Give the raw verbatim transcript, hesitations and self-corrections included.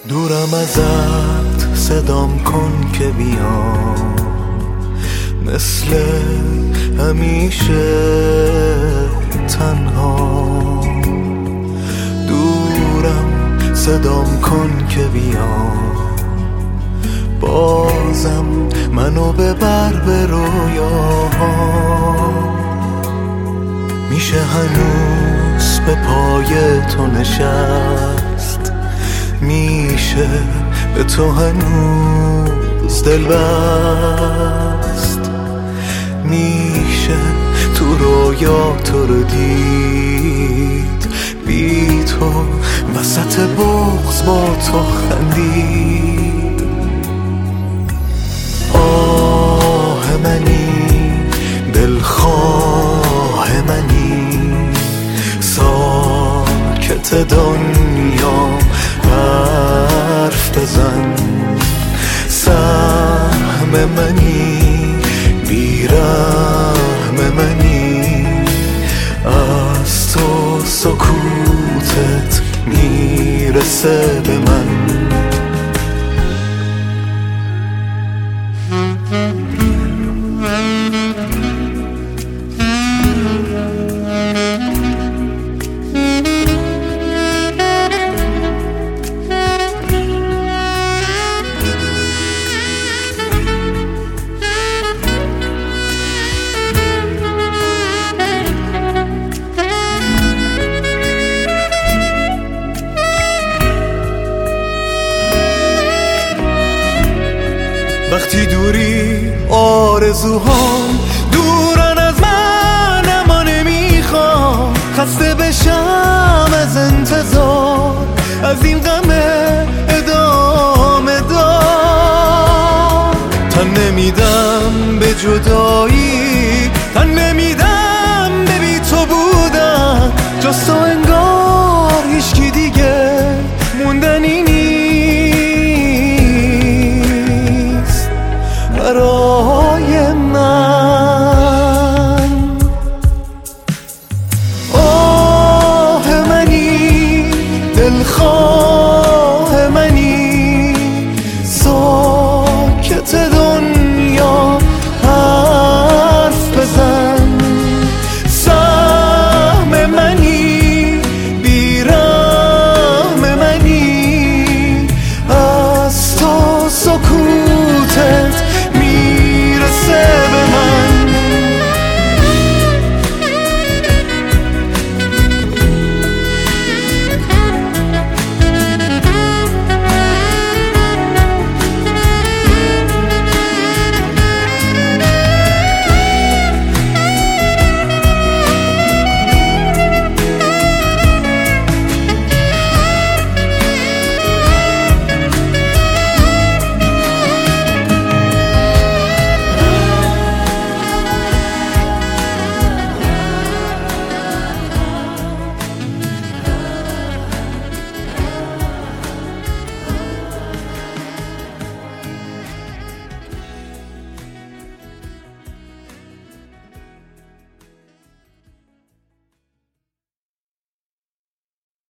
دورم ازت صدام کن که بیام، مثل همیشه تنها. دورم صدام کن که بیام، بازم منو ببر به رویاها. میشه هنوز به پای تو نشست، میشه به تو هنوز دل بست، میشه تو رویا تو رو دید، بی تو وسط بغض با تو خندید. آه منی دلخواه منی، ساکت دنیا حرف بزن. سهم منی بیرحم منی، از تو سکوتت میرسه به من. وقتی دوری آرزوهام دورن از من، اما نمیخوام خسته بشم از انتظار، از این غم ادامه دار. تن نمیدم به جدایی، تن نمیدم به بی تو بودن، جز تو انگار هیچکی دیگه موندنی نیست برای من. آه منی دلخواه